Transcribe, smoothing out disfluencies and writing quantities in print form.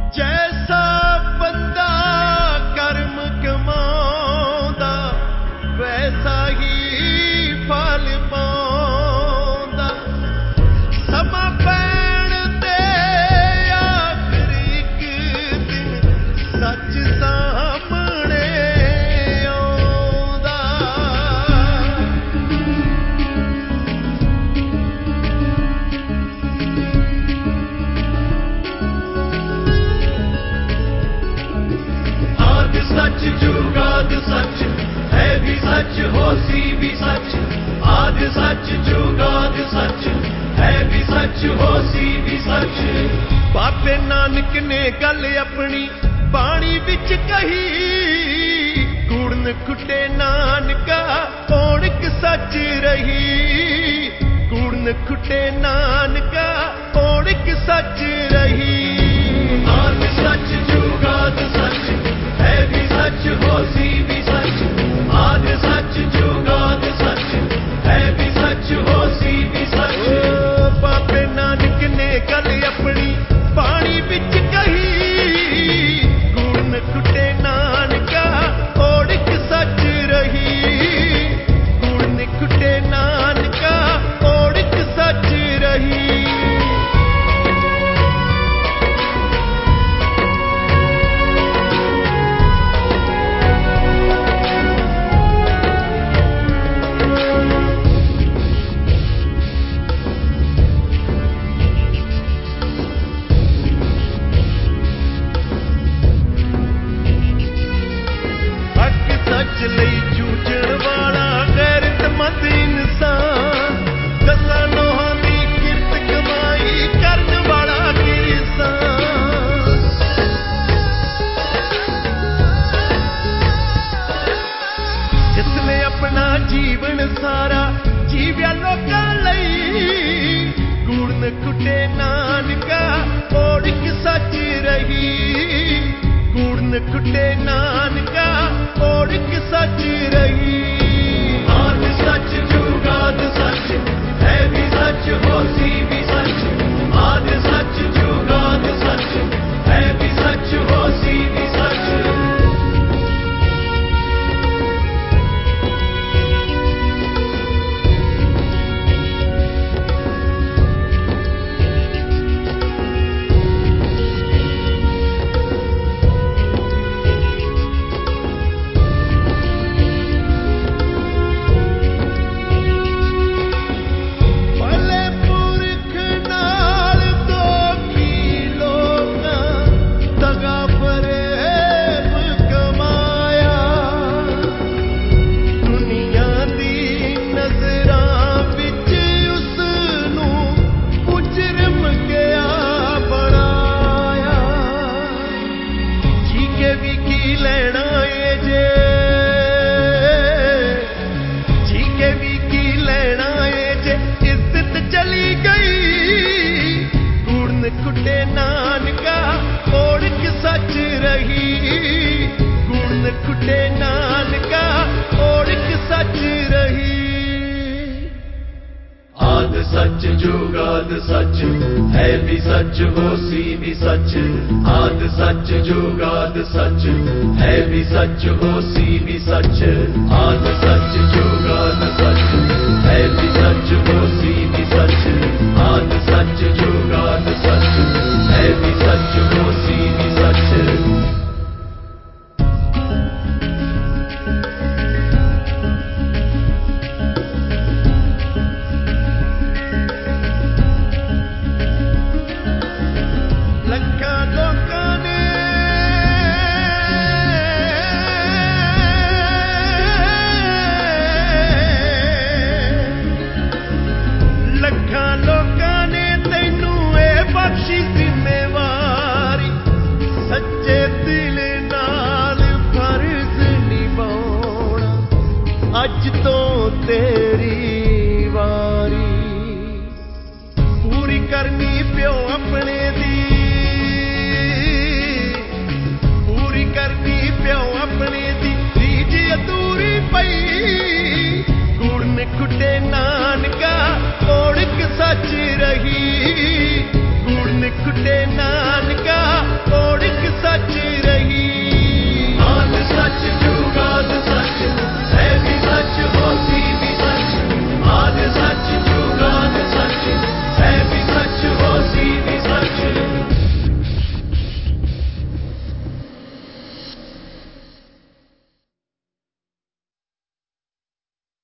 जैसा बंदा कर्म कमाउंदा वैसा ही फल पाउंदा। समा पैण ते आखिर एक दिन सच सामने आउंदा। आद सच जुगाद सच है भी सच होसी भी सच। आद सच जुगाद सच है भी सच होसी भी सच। बाबे नानक ने गल अपनी बाणी विच कही कूड़न खुटे नानका ओणक सच रही। कूड़न खुटे नानका ओणक सच रही। आद सच जुगाद सच है भी सच होसी भी सच। आद सच जुगाद सच है भी सच होसी भी सच। बाबे नानक ने गल अपनी बाणी विच कही कूड़न खुटे नानका ओणक सच रही। कूड़न खुटे नानका ओणक सच रही। हक सच लई जूझण वाला गैरतमंद इंसान। दसां नोहां दी किरत कमाई करन वाला किसान। जिसने अपना जीवन सारा जीव्या लोकां लई। कूड़न खुटे नानका ओणक सच रही। कूड़न खुटे नानका ओणक सच रही। आद सच जुगाद सच है भी सच होसी भी सच। आद सच जुगाद सच है भी सच होसी भी सच। भले पुरख नाल दोखी लोकां दगा फरेब कमाया। दुनिया दी नज़रां विच उसनूं मुजरम किया बनाया। जी के भी की लेना ए जे। जी के भी की लेना ए जे इज्जत चली गई। कूड़न खुटे नानका ओणक सच रही। कूड़न खुटे नानका ओणक सच रही। आद सच जुगाद सच है भी सच होसी भी सच। आद सच जुगाद सच है भी सच होसी भी सच। आद सच जुगाद सच है भी सच होसी भी सच। आद सच जुगाद सच है भी सच होसी भी सच। ਲੱਖਾਂ ਲੋਕਾਂ ਨੇ ਲੱਖਾਂ ਲੋਕਾਂ ਨੇ ਤੈਨੂੰ ਇਹ ਬਖਸ਼ੀ ਜ਼ਿੰਮੇਵਾਰੀ। ਸੱਚੇ ਦਿਲ ਨਾਲ ਫਰਜ਼ ਨਿਭਾਉਣਾ ਅੱਜ ਤੋਂ ਤੇਰੀ ਵਾਰੀ। ਪੂਰੀ ਕਰਨੀ ਪਿਓ ਆਪਣੇ ਦੀ। ਪੂਰੀ ਕਰਨੀ ਪਿਓ ਆਪਣੇ ਦੀ ਰੀਝ ਅਧੂਰੀ ਪਈ। ਕੂੜਨ खुटे ना